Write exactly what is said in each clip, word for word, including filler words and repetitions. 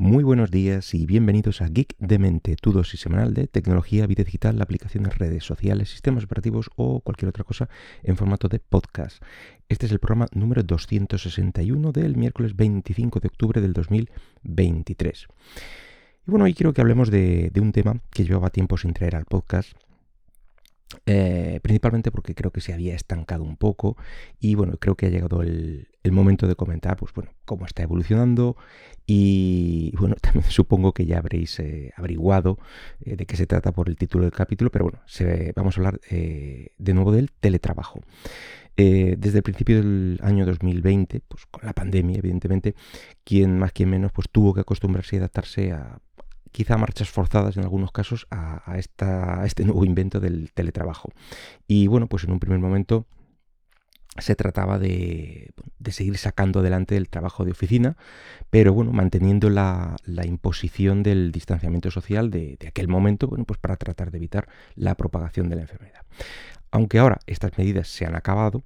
Muy buenos días y bienvenidos a Geek de Mente, tu dosis semanal de tecnología, vida digital, aplicaciones, redes sociales, sistemas operativos o cualquier otra cosa en formato de podcast. Este es el programa número doscientos sesenta y uno del miércoles veinticinco de octubre del dos mil veintitrés. Y bueno, hoy quiero que hablemos de, de un tema que llevaba tiempo sin traer al podcast. Eh, principalmente porque creo que se había estancado un poco y bueno, creo que ha llegado el, el momento de comentar pues bueno, cómo está evolucionando y bueno, también supongo que ya habréis eh, averiguado eh, de qué se trata por el título del capítulo, pero bueno, se, vamos a hablar eh, de nuevo del teletrabajo. Eh, desde el principio del año dos mil veinte, pues con la pandemia evidentemente, quien más quien menos pues tuvo que acostumbrarse y adaptarse a quizá marchas forzadas en algunos casos a, a, esta, a este nuevo invento del teletrabajo. Y bueno, pues en un primer momento se trataba de, de seguir sacando adelante el trabajo de oficina, pero bueno, manteniendo la, la imposición del distanciamiento social de, de aquel momento, bueno, pues para tratar de evitar la propagación de la enfermedad. Aunque ahora estas medidas se han acabado,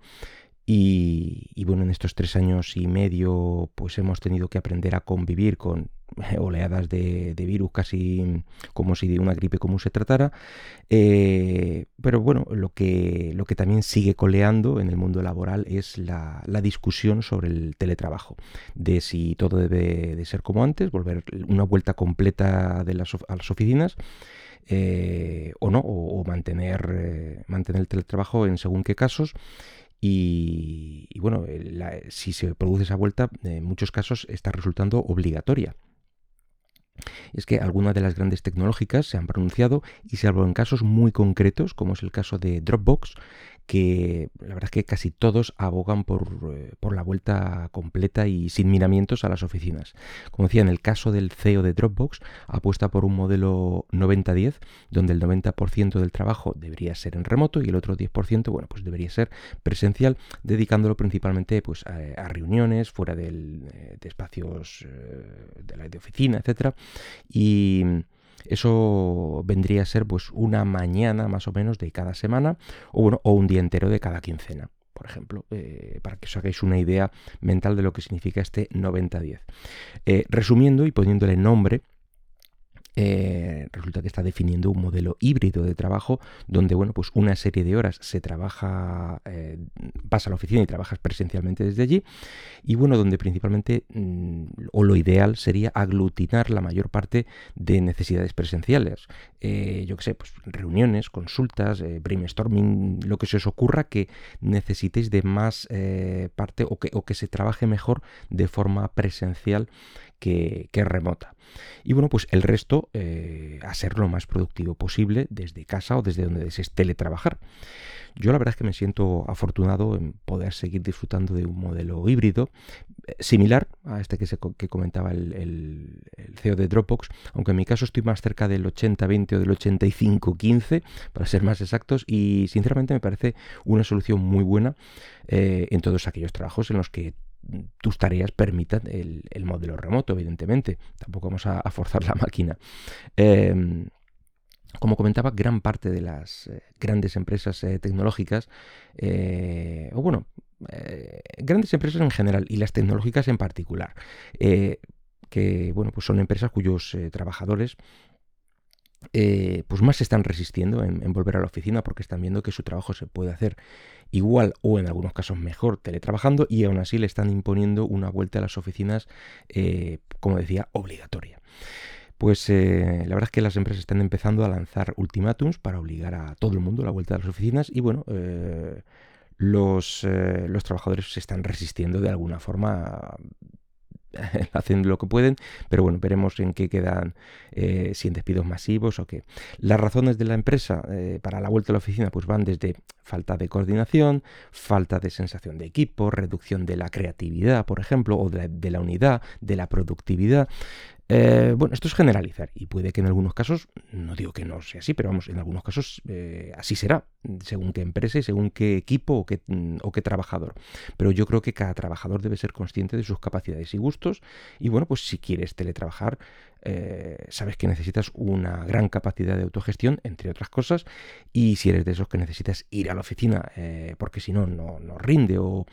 Y, y bueno, en estos tres años y medio pues hemos tenido que aprender a convivir con oleadas de, de virus casi como si de una gripe común se tratara, eh, pero bueno, lo que, lo que también sigue coleando en el mundo laboral es la, la discusión sobre el teletrabajo, de si todo debe de ser como antes, volver una vuelta completa de las, a las oficinas, eh, o no, o, o mantener, eh, mantener el teletrabajo en según qué casos. Y, y bueno, la, si se produce esa vuelta, en muchos casos está resultando obligatoria. Es que algunas de las grandes tecnológicas se han pronunciado y salvo en casos muy concretos, como es el caso de Dropbox, que la verdad es que casi todos abogan por, eh, por la vuelta completa y sin miramientos a las oficinas. Como decía, en el caso del C E O de Dropbox, apuesta por un modelo noventa diez, donde el noventa por ciento del trabajo debería ser en remoto y el otro diez por ciento, bueno, pues debería ser presencial, dedicándolo principalmente pues, a, a reuniones fuera del, de espacios eh, de la de oficina, etcétera. Y eso vendría a ser pues una mañana más o menos de cada semana o, bueno, o un día entero de cada quincena, por ejemplo, eh, para que os hagáis una idea mental de lo que significa este noventa diez. Eh, resumiendo y poniéndole nombre, Eh, resulta que está definiendo un modelo híbrido de trabajo donde, bueno, pues una serie de horas se trabaja, eh, vas a la oficina y trabajas presencialmente desde allí y, bueno, donde principalmente, mmm, o lo ideal sería aglutinar la mayor parte de necesidades presenciales. Eh, yo qué sé, pues reuniones, consultas, eh, brainstorming, lo que se os ocurra que necesitéis de más eh, parte o que, o que se trabaje mejor de forma presencial que, que remota. Y bueno, pues el resto eh, a ser lo más productivo posible desde casa o desde donde desees teletrabajar. Yo la verdad es que me siento afortunado en poder seguir disfrutando de un modelo híbrido eh, similar a este que, se, que comentaba el, el, el C E O de Dropbox, aunque en mi caso estoy más cerca del ochenta veinte o del ochenta y cinco quince, para ser más exactos, y sinceramente me parece una solución muy buena eh, en todos aquellos trabajos en los que tus tareas permitan el, el modelo remoto, evidentemente. Tampoco vamos a, a forzar la máquina. Eh, como comentaba, gran parte de las eh, grandes empresas eh, tecnológicas, eh, o bueno, eh, grandes empresas en general y las tecnológicas en particular, eh, que bueno, pues son empresas cuyos eh, trabajadores Eh, pues más se están resistiendo en, en volver a la oficina porque están viendo que su trabajo se puede hacer igual o en algunos casos mejor teletrabajando y aún así le están imponiendo una vuelta a las oficinas, eh, como decía, obligatoria. Pues eh, la verdad es que las empresas están empezando a lanzar ultimátums para obligar a todo el mundo a la vuelta a las oficinas y bueno, eh, los, eh, los trabajadores se están resistiendo de alguna forma, hacen lo que pueden, pero bueno, veremos en qué quedan, eh, si en despidos masivos o qué. Las razones de la empresa eh, para la vuelta a la oficina pues van desde falta de coordinación, falta de sensación de equipo, reducción de la creatividad, por ejemplo, o de la, de la unidad, de la productividad. Eh, bueno, esto es generalizar y puede que en algunos casos, no digo que no sea así, pero vamos, en algunos casos eh, así será, según qué empresa y según qué equipo o qué, o qué trabajador. Pero yo creo que cada trabajador debe ser consciente de sus capacidades y gustos y bueno, pues si quieres teletrabajar, eh, sabes que necesitas una gran capacidad de autogestión, entre otras cosas, y si eres de esos que necesitas ir a la oficina, eh, porque si no, no, no rinde o,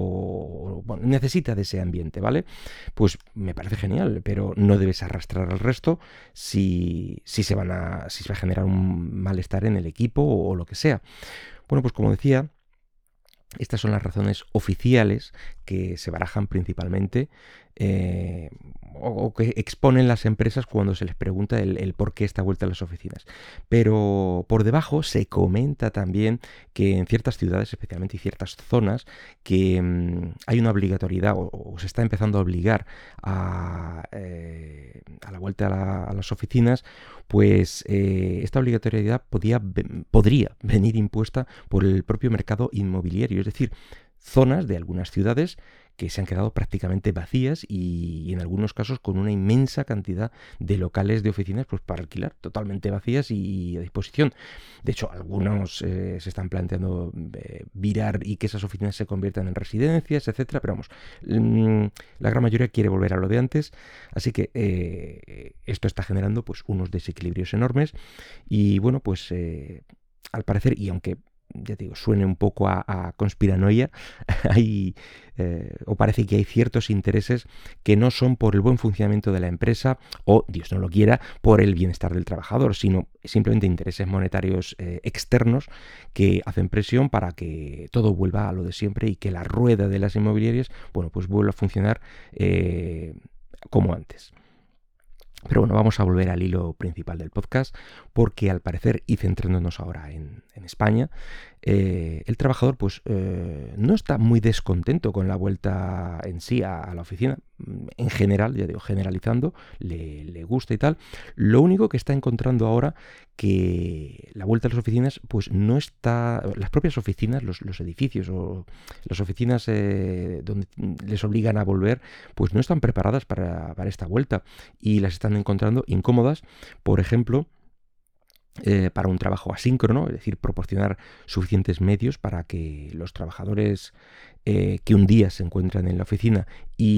o bueno, necesita de ese ambiente, ¿vale? Pues me parece genial, pero no debes arrastrar al resto si, si, se van a, si se va a generar un malestar en el equipo o, o lo que sea. Bueno, pues como decía, estas son las razones oficiales que se barajan principalmente eh, o, o que exponen las empresas cuando se les pregunta el, el por qué esta vuelta a las oficinas. Pero por debajo se comenta también que en ciertas ciudades, especialmente y ciertas zonas, que mmm, hay una obligatoriedad o, o se está empezando a obligar a, eh, a la vuelta a, la, a las oficinas, pues eh, esta obligatoriedad podía, podría venir impuesta por el propio mercado inmobiliario, es decir, zonas de algunas ciudades que se han quedado prácticamente vacías y, y en algunos casos con una inmensa cantidad de locales de oficinas pues para alquilar, totalmente vacías y, y a disposición. De hecho, algunos eh, se están planteando eh, virar y que esas oficinas se conviertan en residencias, etcétera, pero vamos, mmm, la gran mayoría quiere volver a lo de antes, así que eh, esto está generando pues unos desequilibrios enormes y bueno, pues eh, al parecer, y aunque ya te digo, suene un poco a, a conspiranoia, hay, eh, o parece que hay ciertos intereses que no son por el buen funcionamiento de la empresa o, Dios no lo quiera, por el bienestar del trabajador, sino simplemente intereses monetarios eh, externos que hacen presión para que todo vuelva a lo de siempre y que la rueda de las inmobiliarias, bueno, pues vuelva a funcionar eh, como antes. Pero bueno, vamos a volver al hilo principal del podcast, porque al parecer, y centrándonos ahora en, en España, eh, el trabajador pues eh, no está muy descontento con la vuelta en sí a, a la oficina. En general, ya digo, generalizando, le, le gusta y tal. Lo único que está encontrando ahora que la vuelta a las oficinas, pues no está, las propias oficinas, los, los edificios o las oficinas eh, donde les obligan a volver, pues no están preparadas para, para esta vuelta y las están encontrando incómodas. Por ejemplo, Eh, para un trabajo asíncrono, es decir, proporcionar suficientes medios para que los trabajadores eh, que un día se encuentran en la oficina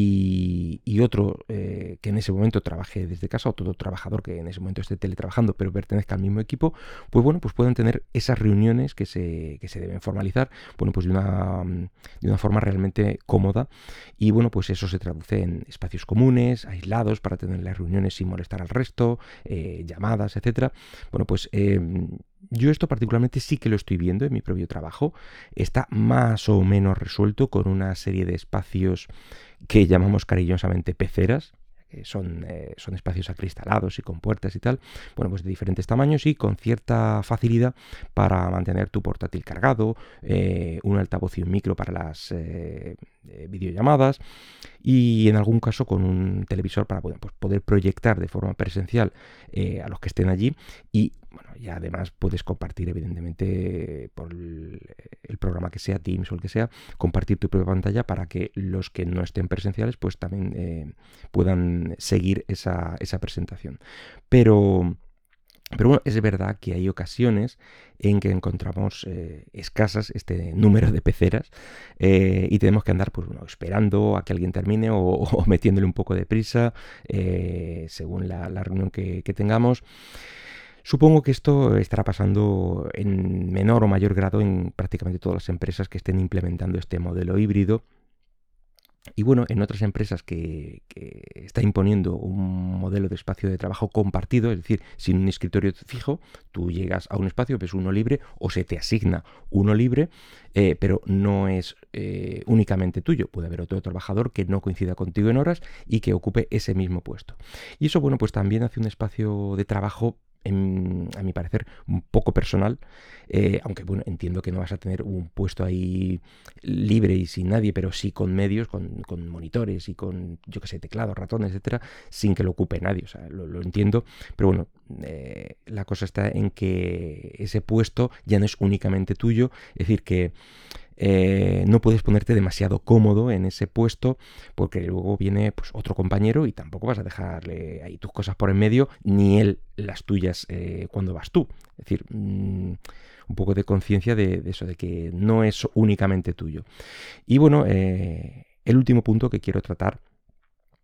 y, y otro eh, que en ese momento trabaje desde casa, o todo trabajador que en ese momento esté teletrabajando pero pertenezca al mismo equipo, pues bueno, pues puedan tener esas reuniones que se, que se deben formalizar, bueno, pues de una, de una forma realmente cómoda y bueno, pues eso se traduce en espacios comunes, aislados, para tener las reuniones sin molestar al resto, eh, llamadas, etcétera. Bueno, pues Eh, yo esto particularmente sí que lo estoy viendo en mi propio trabajo. Está más o menos resuelto con una serie de espacios que llamamos cariñosamente peceras, que son, eh, son espacios acristalados y con puertas y tal, bueno, pues de diferentes tamaños y con cierta facilidad para mantener tu portátil cargado, eh, un altavoz y un micro para las eh, eh, videollamadas y en algún caso con un televisor para bueno, pues poder proyectar de forma presencial eh, a los que estén allí y bueno, y además puedes compartir evidentemente por el, el programa que sea, Teams o el que sea, compartir tu propia pantalla para que los que no estén presenciales pues también eh, puedan seguir esa, esa presentación. Pero... Pero bueno, es verdad que hay ocasiones en que encontramos eh, escasas este número de peceras eh, y tenemos que andar pues, bueno, esperando a que alguien termine o, o metiéndole un poco de prisa eh, según la, la reunión que, que tengamos. Supongo que esto estará pasando en menor o mayor grado en prácticamente todas las empresas que estén implementando este modelo híbrido. Y bueno, en otras empresas que, que está imponiendo un modelo de espacio de trabajo compartido, es decir, sin un escritorio fijo, tú llegas a un espacio, ves uno libre o se te asigna uno libre, eh, pero no es eh, únicamente tuyo. Puede haber otro trabajador que no coincida contigo en horas y que ocupe ese mismo puesto. Y eso, bueno, pues también hace un espacio de trabajo En, a mi parecer, un poco personal, eh, aunque bueno, entiendo que no vas a tener un puesto ahí libre y sin nadie, pero sí con medios, con, con monitores y con, yo qué sé, teclados, ratones, etcétera, sin que lo ocupe nadie, o sea, lo, lo entiendo, pero bueno, eh, la cosa está en que ese puesto ya no es únicamente tuyo, es decir, que Eh, no puedes ponerte demasiado cómodo en ese puesto porque luego viene pues, otro compañero y tampoco vas a dejarle ahí tus cosas por en medio, ni él las tuyas eh, cuando vas tú. Es decir, mmm, un poco de conciencia de, de eso, de que no es únicamente tuyo. Y bueno, eh, el último punto que quiero tratar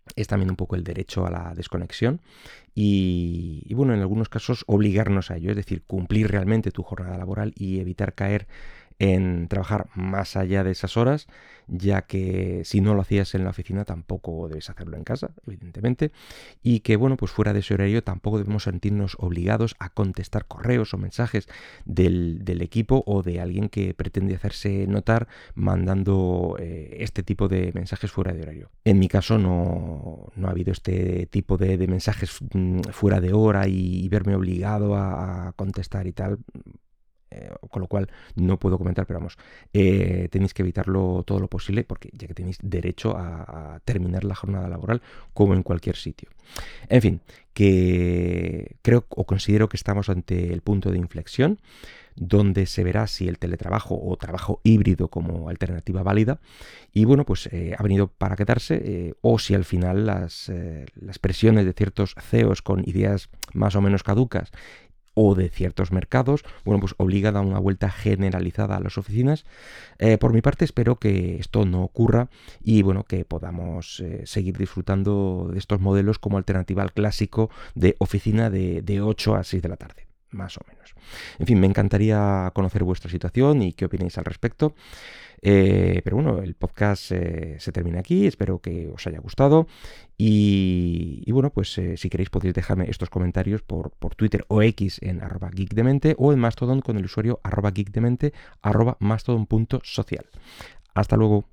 es también un poco el derecho a la desconexión y, y bueno, en algunos casos obligarnos a ello, es decir, cumplir realmente tu jornada laboral y evitar caer en trabajar más allá de esas horas, ya que si no lo hacías en la oficina tampoco debes hacerlo en casa, evidentemente, y que bueno, pues fuera de ese horario tampoco debemos sentirnos obligados a contestar correos o mensajes del, del equipo o de alguien que pretende hacerse notar mandando eh, este tipo de mensajes fuera de horario. En mi caso no, no ha habido este tipo de, de mensajes mm, fuera de hora y, y verme obligado a, a contestar y tal. Eh, con lo cual no puedo comentar, pero vamos, eh, tenéis que evitarlo todo lo posible porque ya que tenéis derecho a, a terminar la jornada laboral como en cualquier sitio. En fin, que creo o considero que estamos ante el punto de inflexión donde se verá si el teletrabajo o trabajo híbrido como alternativa válida y bueno, pues eh, ha venido para quedarse eh, o si al final las, eh, las presiones de ciertos C E Os con ideas más o menos caducas o de ciertos mercados, bueno, pues obligan a una vuelta generalizada a las oficinas. Eh, por mi parte, espero que esto no ocurra y, bueno, que podamos eh, seguir disfrutando de estos modelos como alternativa al clásico de oficina de, de ocho a seis de la tarde, más o menos. En fin, me encantaría conocer vuestra situación y qué opináis al respecto. Eh, pero bueno, el podcast eh, se termina aquí, espero que os haya gustado y, y bueno, pues eh, si queréis podéis dejarme estos comentarios por, por Twitter o X en arroba geekdemente o en Mastodon con el usuario arroba geekdemente arroba mastodon punto social. Hasta luego.